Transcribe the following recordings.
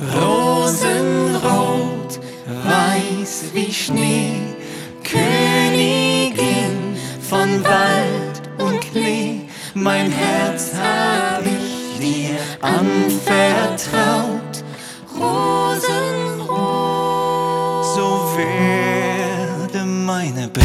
Rosenrot, weiß wie Schnee, Königin von Wald und Klee, mein Herz hab ich dir anvertraut. Rosenrot, so werde meine Braut.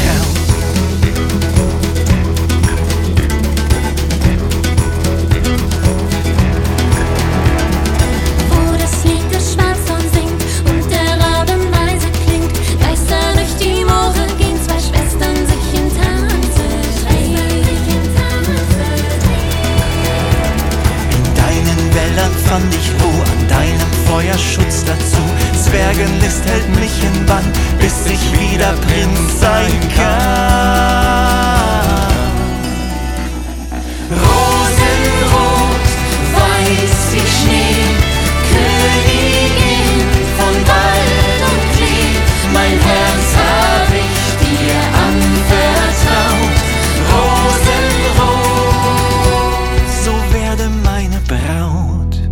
Fand ich Ruhe an deinem Feuerschutz dazu. Zwergenlist hält mich in Bann, bis ich wieder Prinz sein kann. Rosenrot, weiß wie Schnee, Königin von Wald und Klee, mein Herz hab ich dir anvertraut. Rosenrot, so werde meine Braut.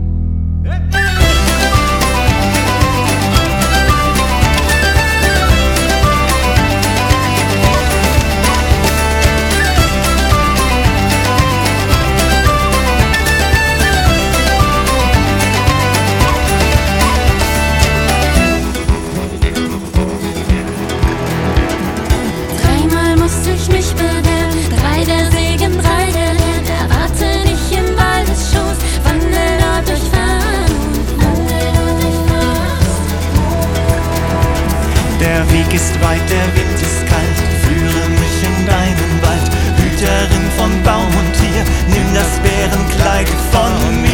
Der Weg ist weit, der Wind ist kalt, führe mich in deinen Wald. Hüterin von Baum und Tier, nimm das Bärenkleid von mir.